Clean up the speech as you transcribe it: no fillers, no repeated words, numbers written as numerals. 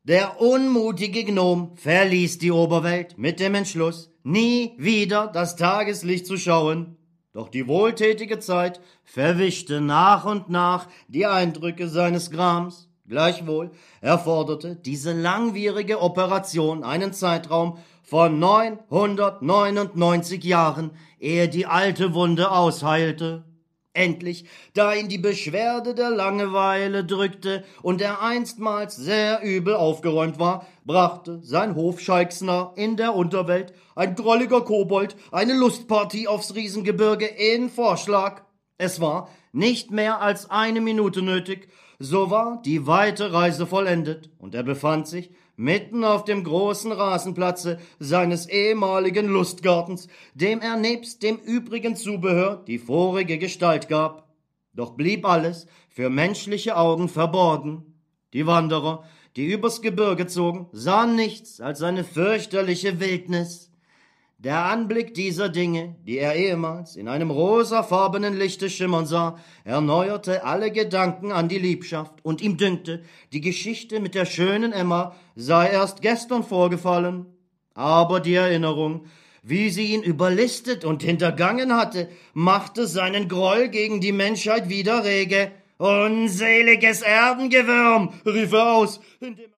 Der unmutige Gnom verließ die Oberwelt mit dem Entschluss, nie wieder das Tageslicht zu schauen. Doch die wohltätige Zeit verwischte nach und nach die Eindrücke seines Grams. Gleichwohl erforderte diese langwierige Operation einen Zeitraum von 999 Jahren, ehe die alte Wunde ausheilte. Endlich, da ihn die Beschwerde der Langeweile drückte und er einstmals sehr übel aufgeräumt war, brachte sein Hofscheiksner in der Unterwelt, ein drolliger Kobold, eine Lustpartie aufs Riesengebirge in Vorschlag. Es war nicht mehr als 1 Minute nötig, so war die weite Reise vollendet, und er befand sich mitten auf dem großen Rasenplatze seines ehemaligen Lustgartens, dem er nebst dem übrigen Zubehör die vorige Gestalt gab. Doch blieb alles für menschliche Augen verborgen. Die Wanderer, die übers Gebirge zogen, sahen nichts als eine fürchterliche Wildnis. Der Anblick dieser Dinge, die er ehemals in einem rosafarbenen Lichte schimmern sah, erneuerte alle Gedanken an die Liebschaft, und ihm dünkte, die Geschichte mit der schönen Emma sei erst gestern vorgefallen. Aber die Erinnerung, wie sie ihn überlistet und hintergangen hatte, machte seinen Groll gegen die Menschheit wieder rege. »Unseliges Erdengewürm«, rief er aus, indem